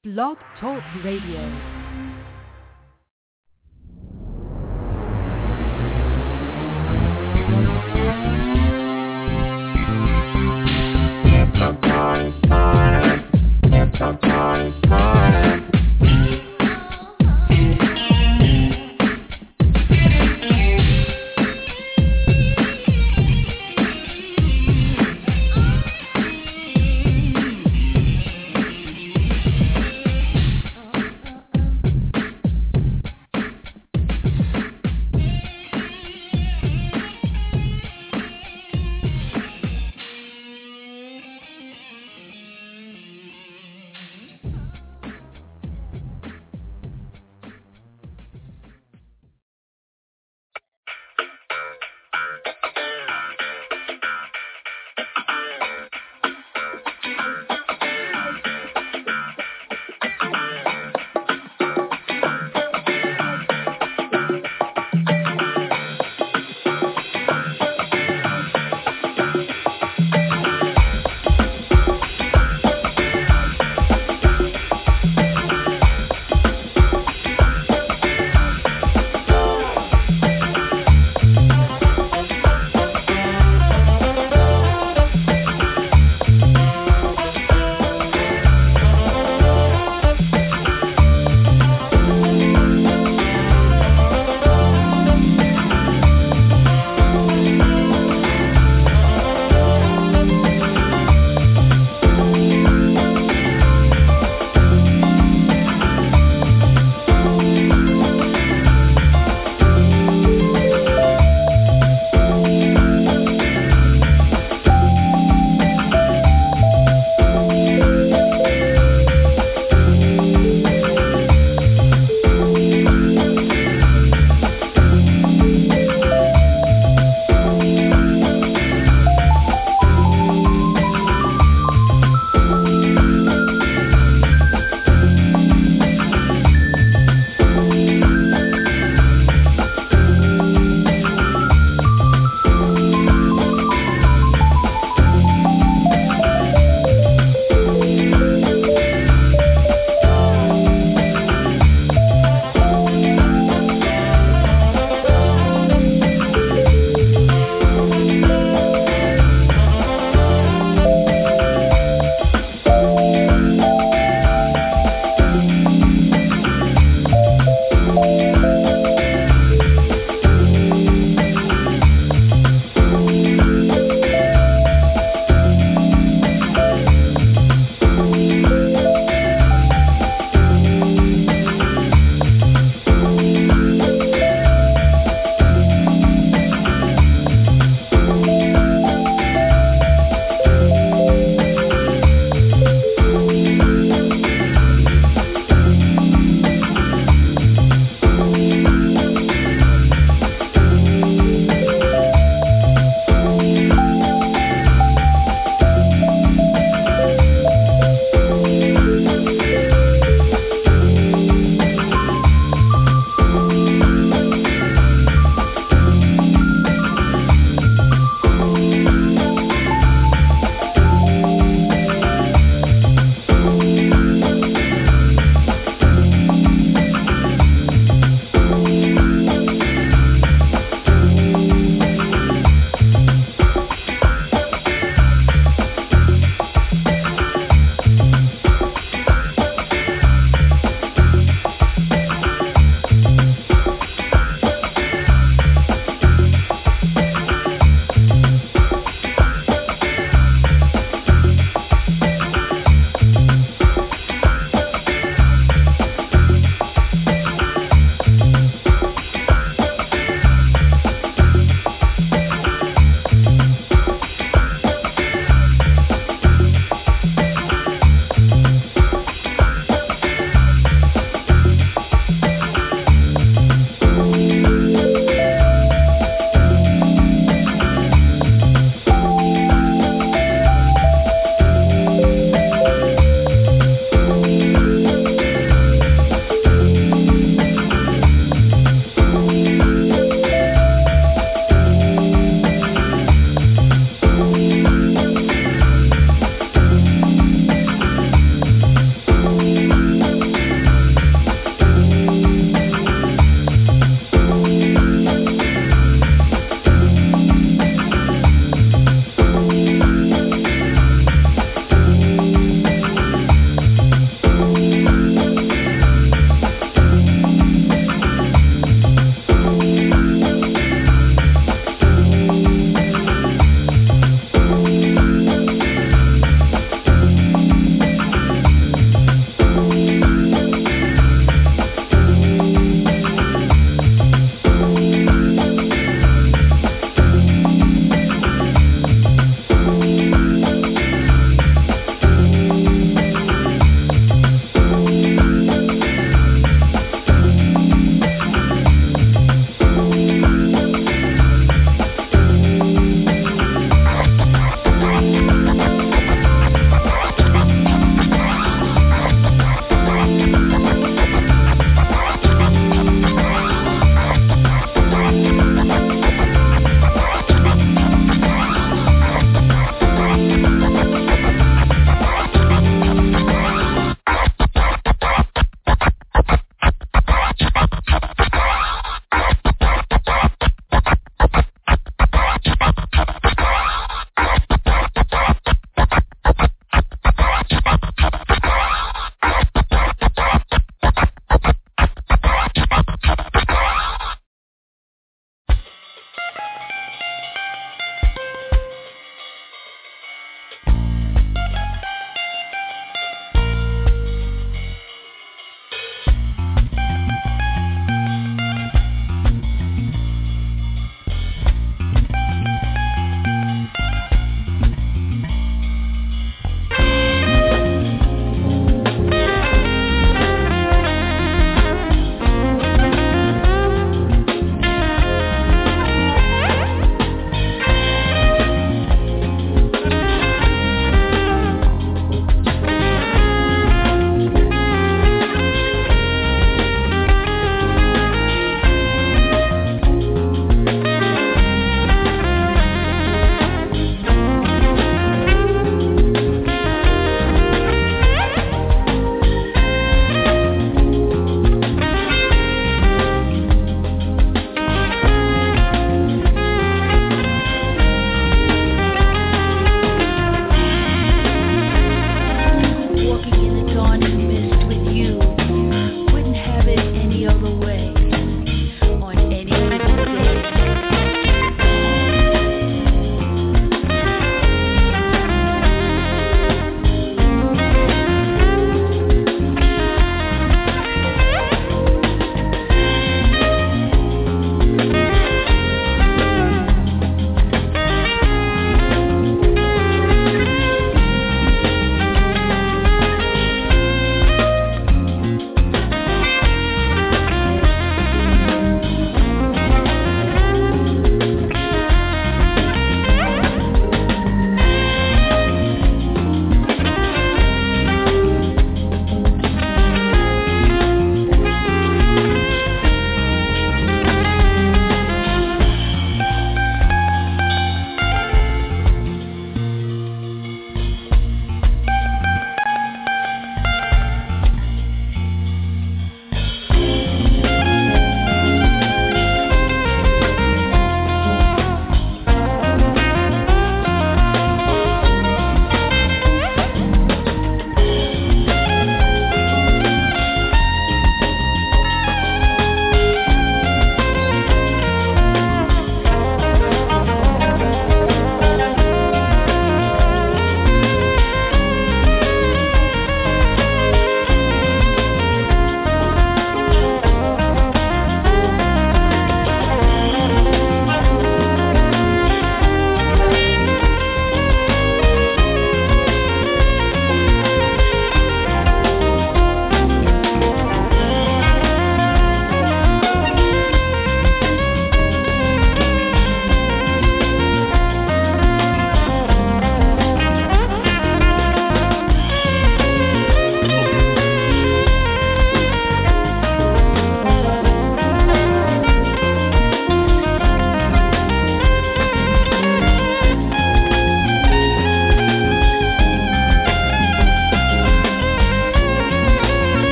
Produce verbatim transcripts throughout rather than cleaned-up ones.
Blog Talk Radio.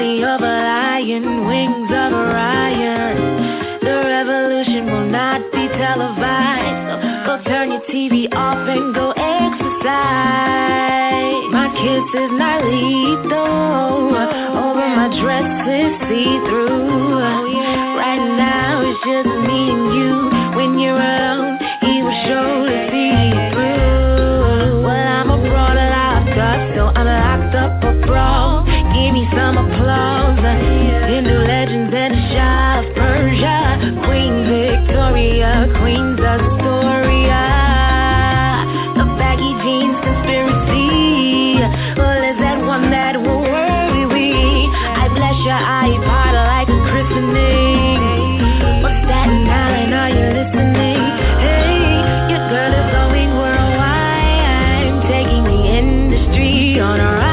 belly of a lion, wings of Orion. The revolution will not be televised, so go turn your T V off and go exercise. My kiss is not lethal, over my dress is see-through. Right now it's just me and you. When you're alone, he will show to see you through. Well, I'm a broad locked up, so I'm locked up abroad. Give me some applause. Hindu legends and the Shah of Persia, Queen Victoria, Queens Astoria. The baggy jeans conspiracy, well, is that one that will worry we? I bless your iPod like a christening. What's that Island, are you listening? Hey, your girl is going worldwide, I'm taking the industry on a ride.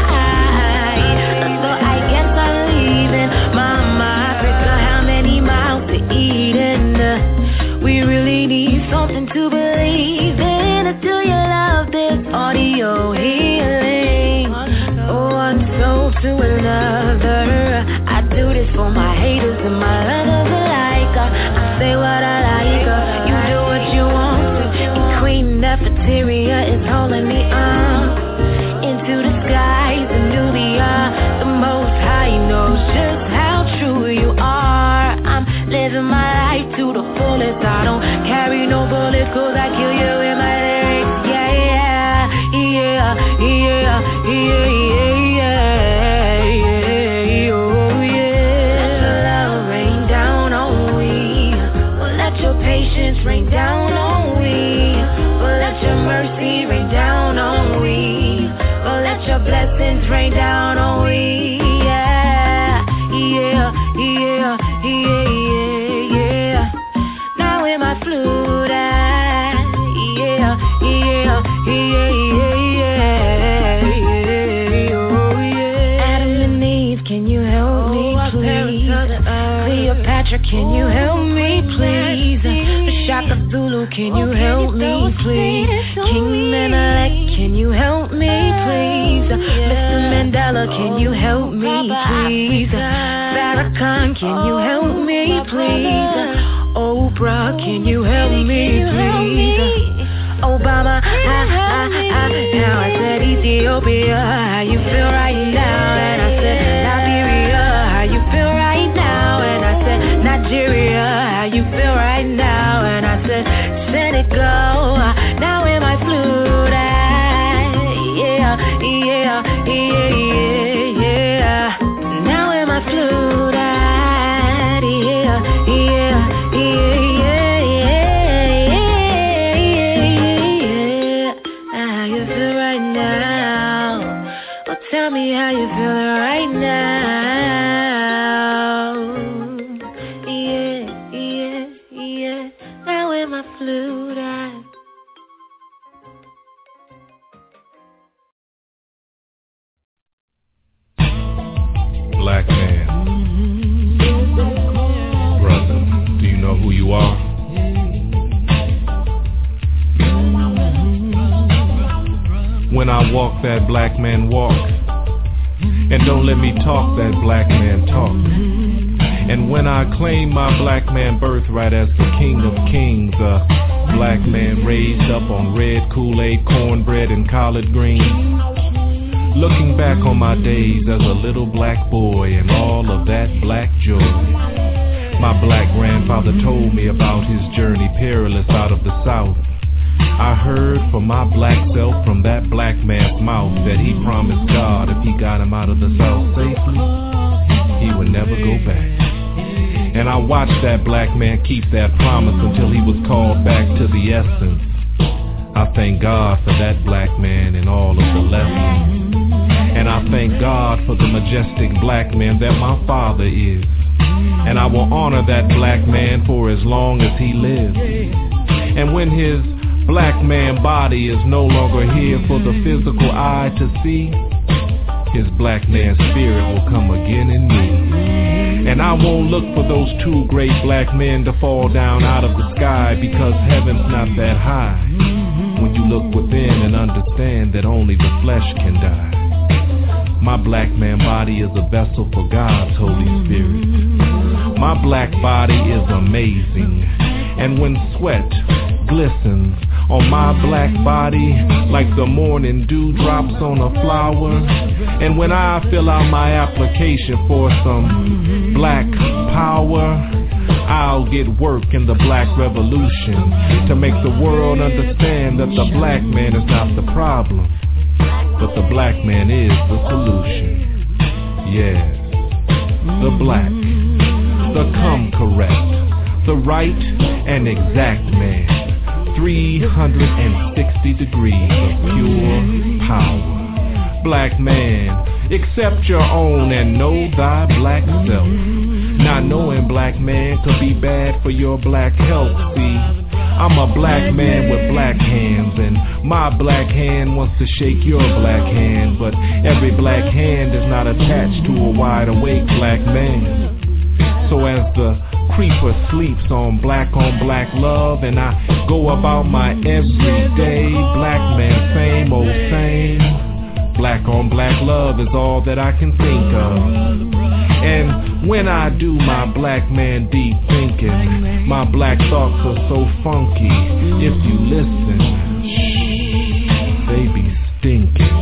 So I guess I'm leaving Mama Africa, how many miles to Eden? We really need something to believe in. Do you love this audio healing? One soul to another. I do this for my haters and my lovers alike. I say what I like, you do what you want to. And Queen Nefertiti is holding me up into the skies of Nubia. The Most High knows just how true you are. I'm living my life to the fullest. I don't carry no bullets, cause I kill you with my lyrics. Yeah, yeah, yeah, yeah, yeah, yeah, yeah, oh yeah. Let your love rain down on me. Well, let your patience rain down on me. Well, let your mercy rain down on me. Well, let your blessings rain down on me. Yeah, yeah, yeah, yeah, yeah, yeah. Now where my flute at? Yeah, yeah, yeah, yeah, yeah, oh yeah. Adam and Eve, can you help me please? Cleopatra, can you help me please? Shaka Zulu, can you help me please? King Menelik, can you help me please? Mister Mandela, can you help me please? Farrakhan, can you help me please? Oprah, can you help me please? Obama, I, I, I, now I said Ethiopia, how you feel right now? And I said Liberia, how you feel right now? And I said Nigeria, how you feel right now? And I said Senegal, now where my flute at? Yeah, yeah, yeah, yeah, yeah. Now where my flute at? Yeah, yeah, yeah, yeah, yeah. How you feel right now? Well, tell me how you feeling right now. Yeah, yeah, yeah. Now where my flute at? Black man, brother, do you know who you are? When I walk, that black man walk, and don't let me talk, that black man talk. And when I claim my black man birthright as the king of kings, a black man raised up on red Kool-Aid, cornbread, and collard greens, looking back on my days as a little black boy and all of that black joy. My black grandfather told me about his journey perilous out of the South. I heard from my black self from that black man's mouth that he promised God if he got him out of the South safely, he would never go back. And I watched that black man keep that promise until he was called back to the essence. I thank God for that black man and all of the lessons. And I thank God for the majestic black man that my father is. And I will honor that black man for as long as he lives. And when his black man body is no longer here for the physical eye to see, his black man spirit will come again in me. And I won't look for those two great black men to fall down out of the sky, because heaven's not that high. When you look within and understand that only the flesh can die. My black man body is a vessel for God's Holy Spirit. My black body is amazing, and when sweat glistens on my black body like the morning dew drops on a flower, and when I fill out my application for some black power, I'll get work in the black revolution to make the world understand that the black man is not the problem, but the black man is the solution. Yeah, the black, the come correct, the right and exact man, three hundred sixty degrees of pure power. Black man, accept your own and know thy black self. Not knowing black man could be bad for your black health, see. I'm a black man with black hands, and my black hand wants to shake your black hand, but every black hand is not attached to a wide awake black man. So as the creeper sleeps on black on black love, and I go about my everyday black man, same old same. Black on black love is all that I can think of. And when I do my black man deep thinking, my black thoughts are so funky. If you listen, shh, they be stinking.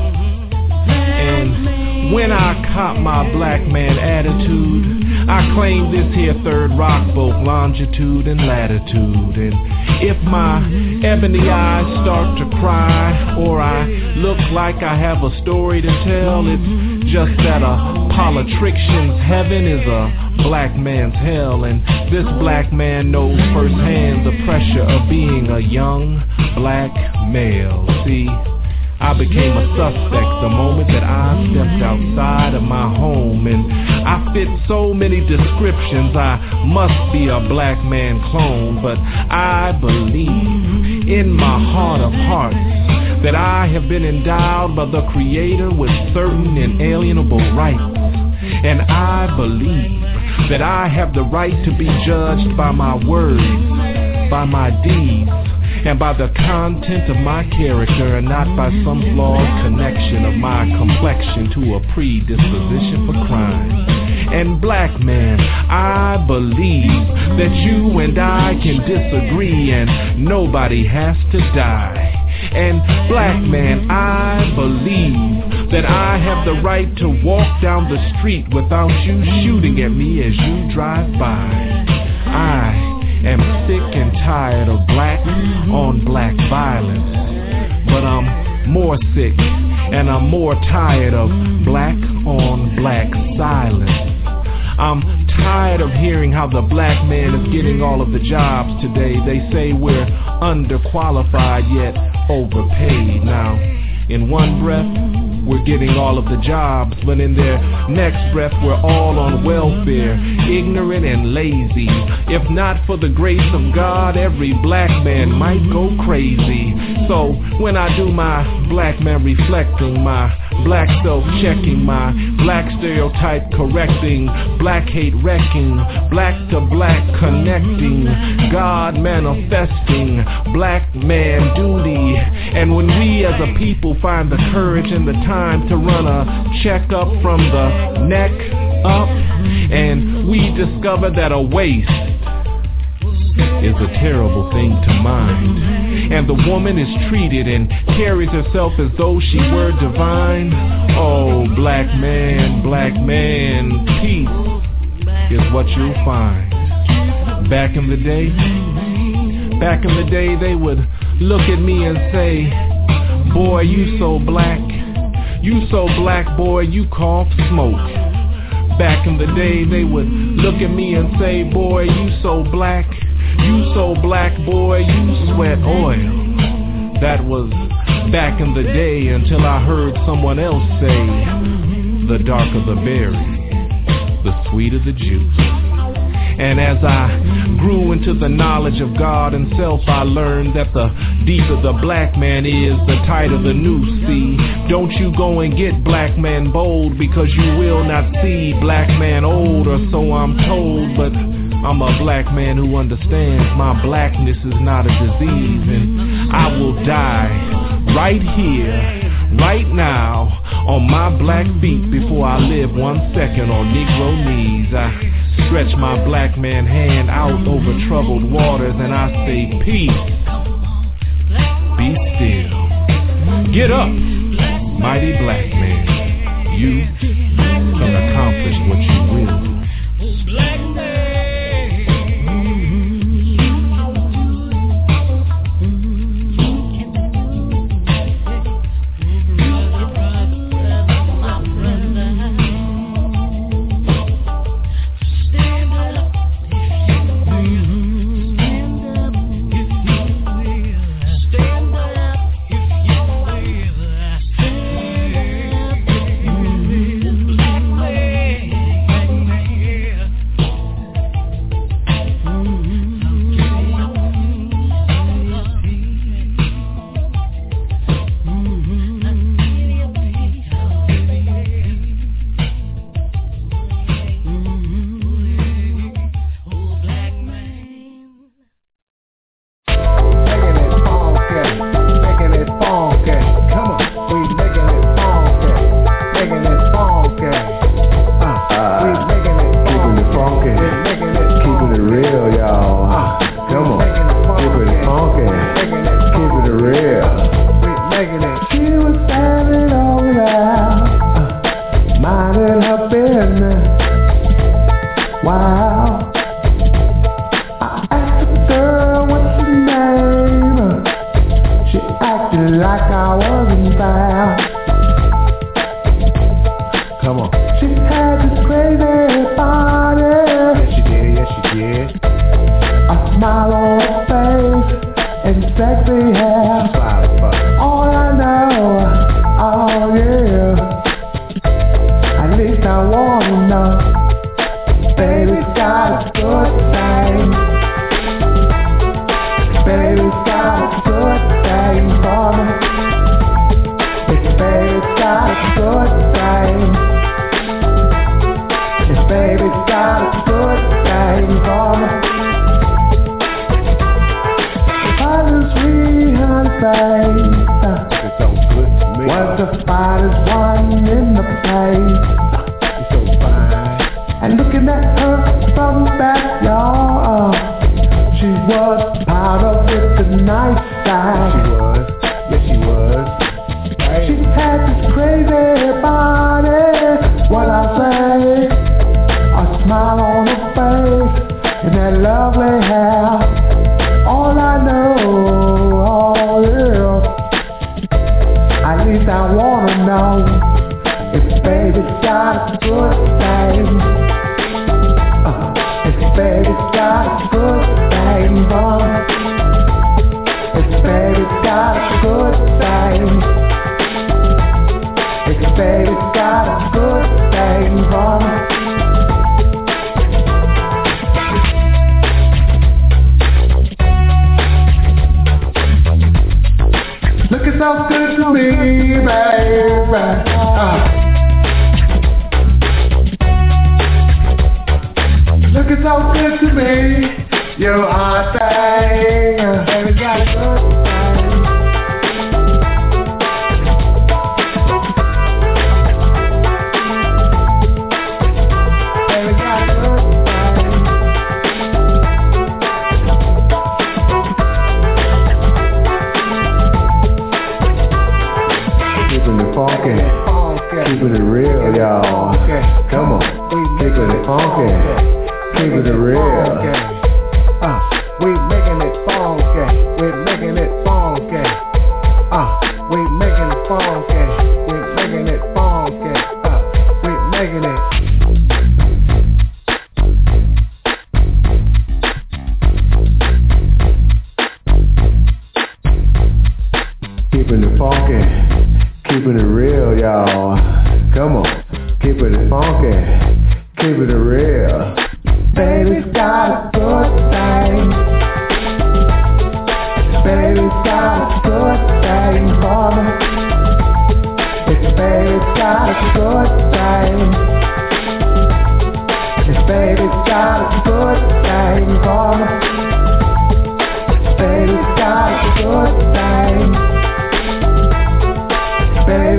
And when I cop my black man attitude, I claim this here third rock, both longitude and latitude. And if my ebony eyes start to cry, or I look like I have a story to tell, it's just that a politrician's heaven is a black man's hell. And this black man knows firsthand the pressure of being a young black male. See, I became a suspect the moment that I stepped outside of my home, and I fit so many descriptions. I must be a black man clone, but I believe in my heart of hearts that I have been endowed by the Creator with certain inalienable rights, and I believe that I have the right to be judged by my words, by my deeds, and by the content of my character, and not by some flawed connection of my complexion to a predisposition for crime. And black man, I believe that you and I can disagree and nobody has to die. And black man, I believe that I have the right to walk down the street without you shooting at me as you drive by. I am sick and tired of black on black violence, but I'm more sick and I'm more tired of black on black silence. I'm tired of hearing how the black man is getting all of the jobs today. They say we're underqualified yet overpaid. Now, in one breath, we're getting all of the jobs, but in their next breath, we're all on welfare, ignorant and lazy. If not for the grace of God, every black man might go crazy. So when I do my black man reflecting, my black self-checking, my black stereotype correcting, black hate wrecking, black to black connecting, God manifesting, black man duty. And when we as a people find the courage and the time to run a checkup from the neck up, and we discover that a waist is a terrible thing to mind, and the woman is treated and carries herself as though she were divine. Oh, black man, black man, peace is what you'll find. Back in the day, back in the day, they would look at me and say, boy, you so black, you so black, boy, you cough smoke. Back in the day, they would look at me and say, boy, you so black, you so black, boy, you sweat oil. That was back in the day, until I heard someone else say, the darker the berry, the sweeter the juice. And as I grew into the knowledge of God and self, I learned that the deeper the black man is, the tighter the noose. See, don't you go and get black man bold, because you will not see black man old, or so I'm told. But I'm a black man who understands my blackness is not a disease, and I will die right here, right now on my black feet before I live one second on Negro knees. I stretch my black man hand out over troubled waters and I say peace, be still. Get up, mighty black man, you can accomplish what you will. Black man. Baby,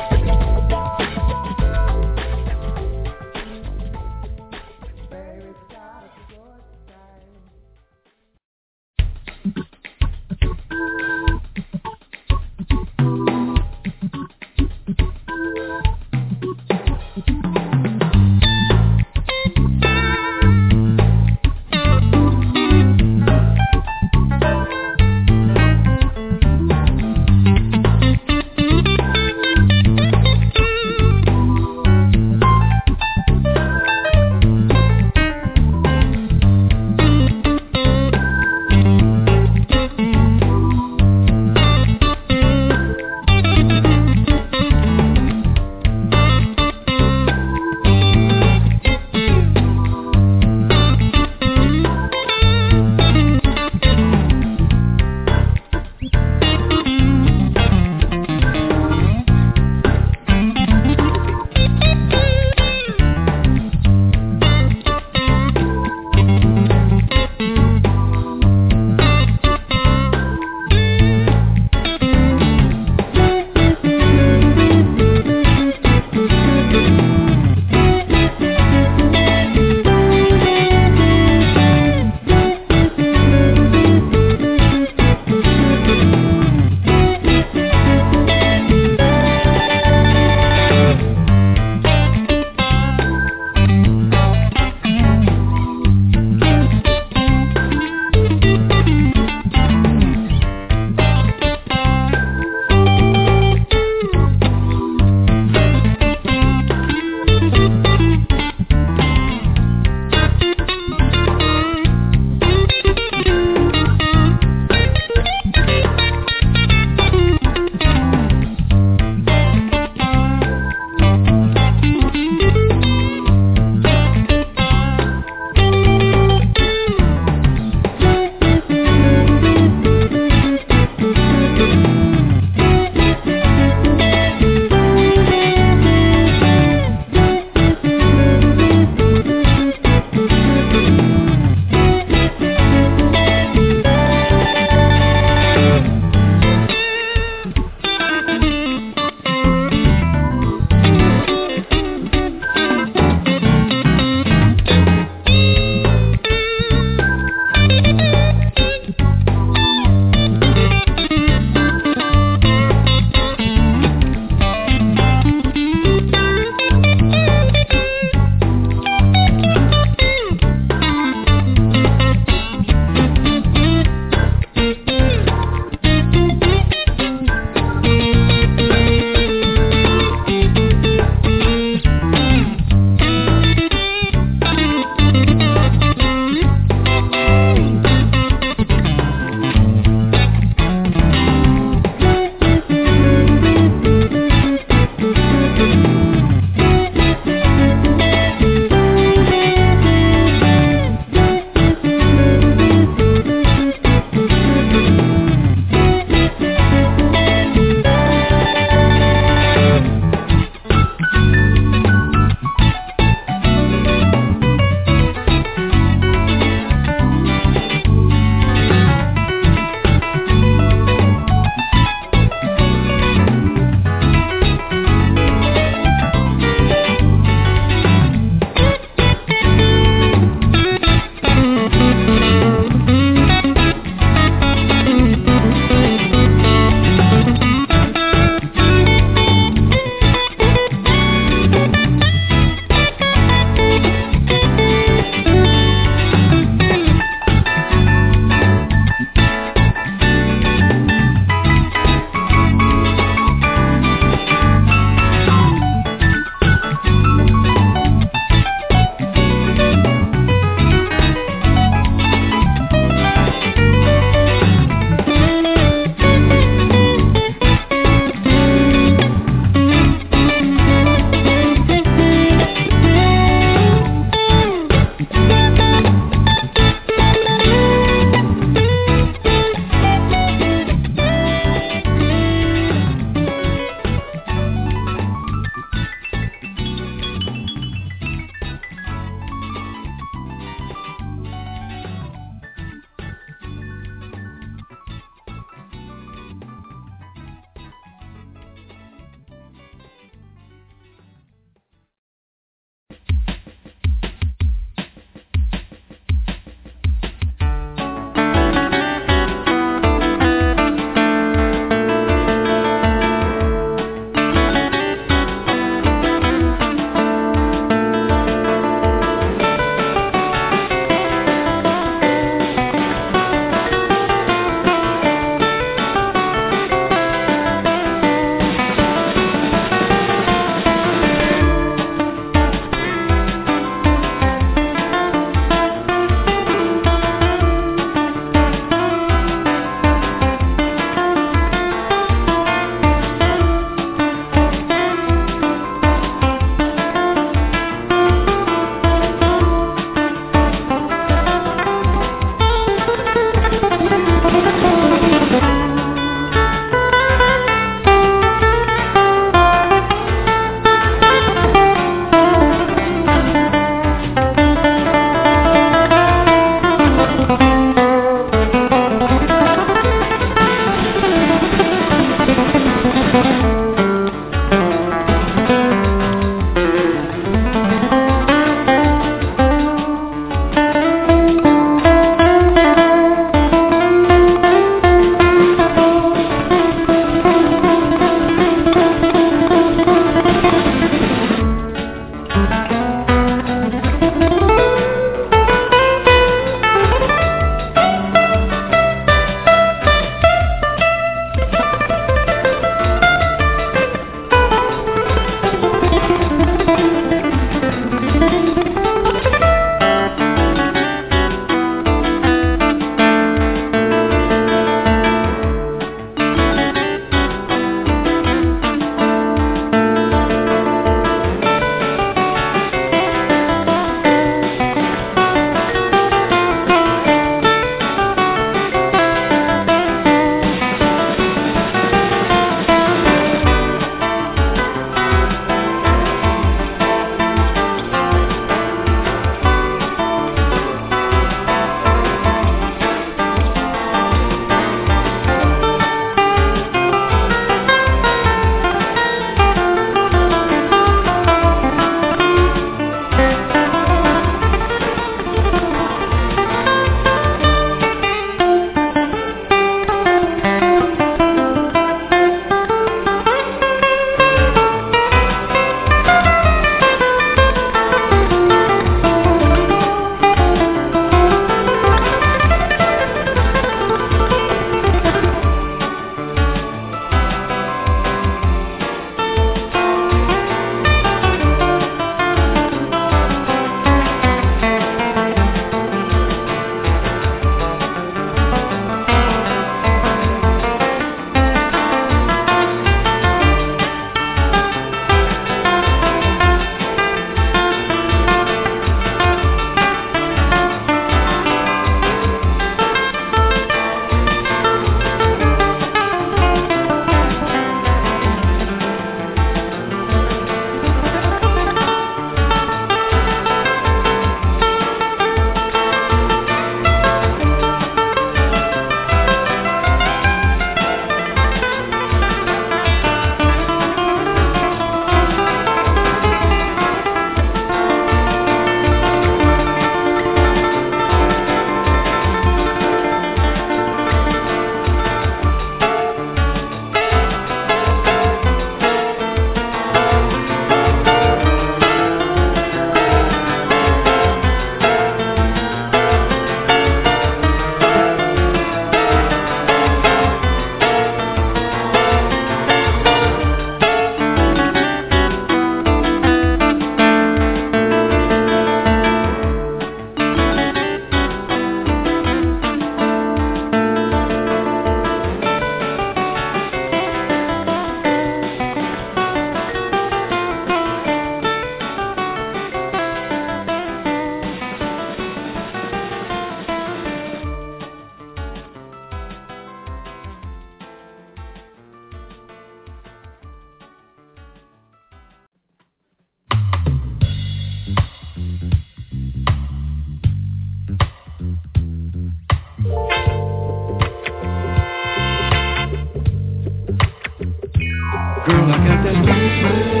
Girl, I got that sweet swag.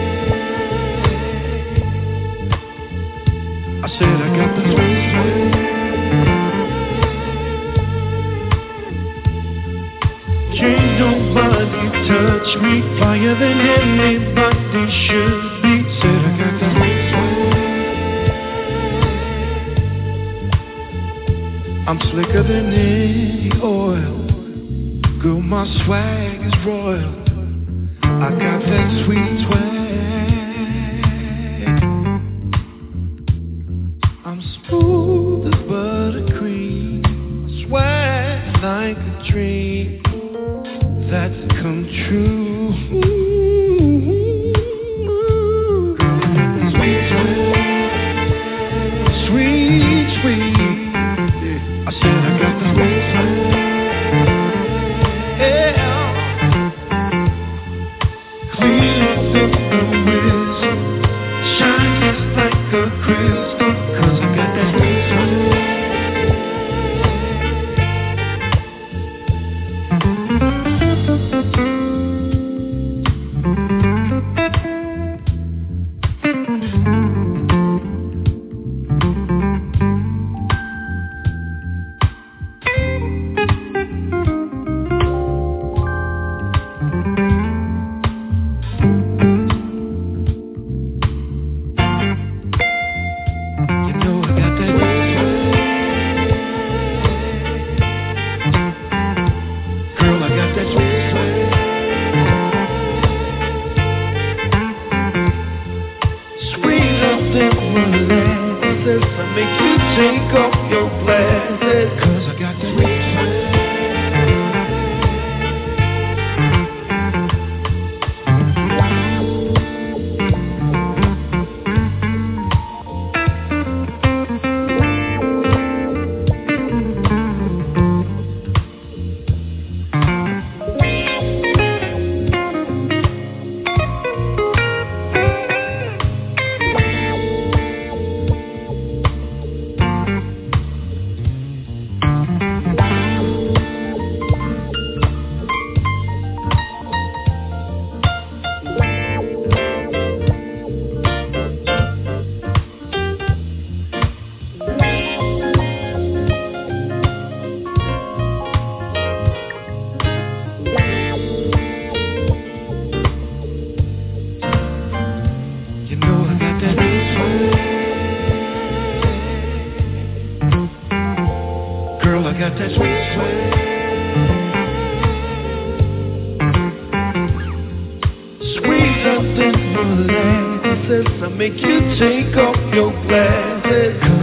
I said I got the sweet swag. Can't nobody touch me fire than anybody should be. Said I got that sweet swag. I'm slicker than any oil. Girl, my swag is royal. I got that sweet swag. I'm smooth as buttercream. Swag like a dream that's come true. Sweet swag. Sweet, sweet. I said I got the sweet swag. got that sweet swag. Squeeze up them molasses, I make you take off your glasses.